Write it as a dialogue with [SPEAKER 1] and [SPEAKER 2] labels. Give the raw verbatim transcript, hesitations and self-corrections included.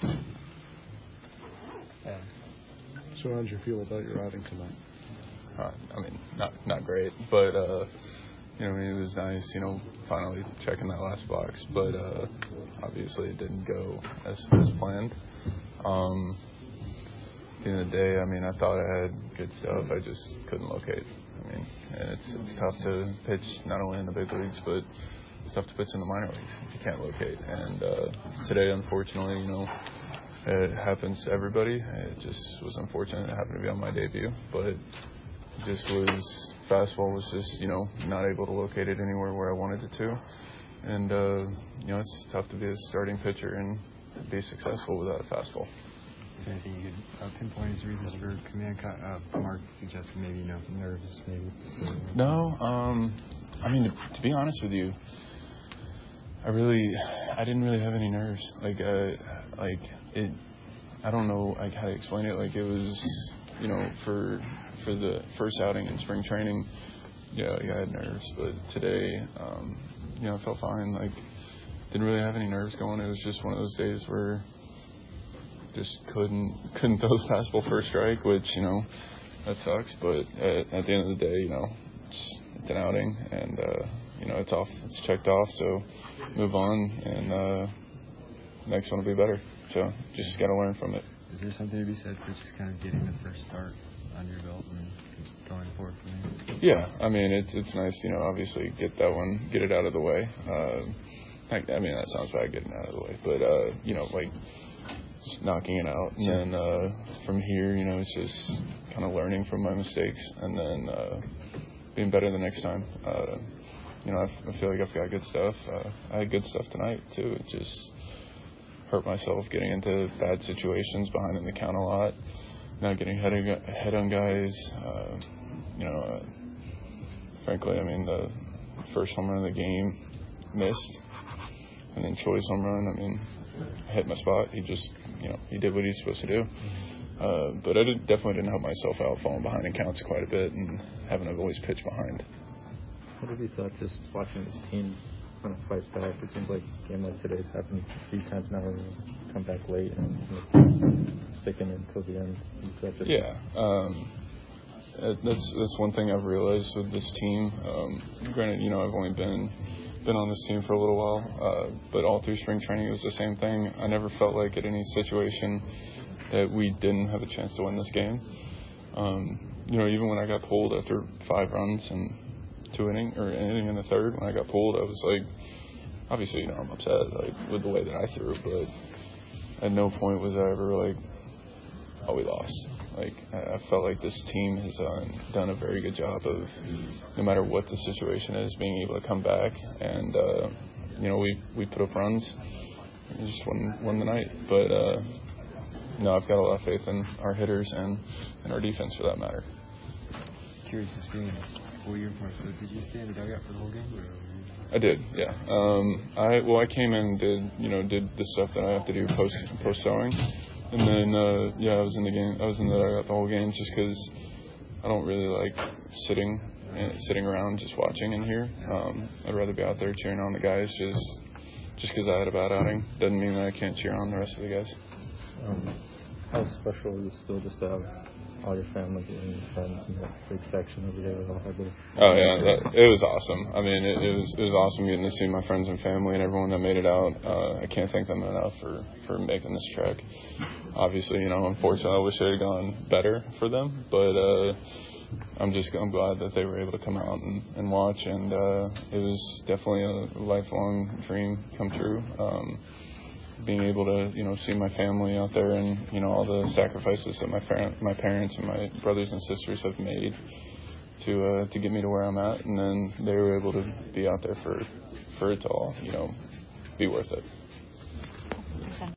[SPEAKER 1] Yeah. So how did you feel about your outing tonight?
[SPEAKER 2] Uh, I mean, not not great, but uh, you know, I mean, it was nice, you know, finally checking that last box. But uh, obviously, it didn't go as as planned. Um, at the end of the day, I mean, I thought I had good stuff. I just couldn't locate. I mean, and it's it's tough to pitch not only in the big leagues, but it's tough to pitch in the minor leagues if you can't locate. And uh, today, unfortunately, you know, it happens to everybody. It just was unfortunate. It happened to be on my debut, but it just was fastball was just, you know, not able to locate it anywhere where I wanted it to. And, uh, you know, it's tough to be a starting pitcher and be successful without a fastball.
[SPEAKER 3] Is there anything you could uh, pinpoint as reasons for command? Uh, Mark suggested maybe, you know, nerves, maybe.
[SPEAKER 2] No, um, I mean, to, to be honest with you, I really, I didn't really have any nerves. Like, uh, like it, I don't know, like how to explain it. Like it was, you know, for for the first outing in spring training, yeah, yeah I had nerves. But today, um, you know, I felt fine. Like, didn't really have any nerves going. It was just one of those days where just couldn't couldn't throw the fastball for a strike, which, you know, that sucks. But at, at the end of the day, you know, it's, it's an outing, and uh, you know, it's off, it's checked off. So move on, and uh, next one will be better. So just got to learn from it.
[SPEAKER 3] Is there something to be said for just kind of getting the first start on your belt and going forward from there?
[SPEAKER 2] Yeah, I mean, it's it's nice, you know, obviously get that one, get it out of the way. Uh, I, I mean, that sounds bad, getting it out of the way, but uh, you know, like just knocking it out, and then uh, from here, you know, it's just kind of learning from my mistakes, and then uh, being better the next time. Uh, you know, I, I feel like I've got good stuff. Uh, I had good stuff tonight too. It just hurt myself getting into bad situations, behind in the count a lot, not getting head on, head on guys. Uh, you know, uh, frankly, I mean, the first home run of the game missed, and then Choi's home run, I mean, I hit my spot. He just, you know, he did what he's supposed to do. Uh, but I did, definitely didn't help myself out, falling behind in counts quite a bit and having to always pitch behind.
[SPEAKER 4] What have you thought just watching this team kind of fight back? It seems like a game like today's happened a few times now where you come back late and you know, sticking it until the end.
[SPEAKER 2] Yeah. Um, that's that's one thing I've realized with this team. Um, granted, you know, I've only been been on this team for a little while, uh, but all through spring training it was the same thing. I never felt like at any situation that we didn't have a chance to win this game. Um, you know, even when I got pulled after five runs and two inning or inning in the third, when I got pulled, I was like, obviously, you know, I'm upset like with the way that I threw, but at no point was I ever like, oh, we lost. Like, I felt like this team has uh, done a very good job of, no matter what the situation is, being able to come back. And, uh, you know, we, we put up runs and just won, won the night. But, uh, no, I've got a lot of faith in our hitters and, and our defense for that matter.
[SPEAKER 3] Curious, this being a full year for us, so did you stay in the dugout for the whole game? Or?
[SPEAKER 2] I did, yeah. Um, I well, I came in and did, you know, did the stuff that I have to do post post sewing. And then, uh, yeah, I was in the game. I was in the dugout the whole game just because I don't really like sitting uh, sitting around just watching in here. Um, I'd rather be out there cheering on the guys just just because I had a bad outing. Doesn't mean that I can't cheer on the rest of the guys.
[SPEAKER 4] Um, how special is it still just to have all your family and your friends in that big section over there? All had their
[SPEAKER 2] oh, yeah, that, it was awesome. I mean, it, it was it was awesome getting to see my friends and family and everyone that made it out. Uh, I can't thank them enough for, for making this trek. Obviously, you know, unfortunately, I wish it had gone better for them, but uh, I'm just I'm glad that they were able to come out and, and watch, and uh, it was definitely a lifelong dream come true. Um, being able to, you know, see my family out there and, you know, all the sacrifices that my par- my parents and my brothers and sisters have made to uh, to get me to where I'm at, and then they were able to be out there for for it to all, you know, be worth it.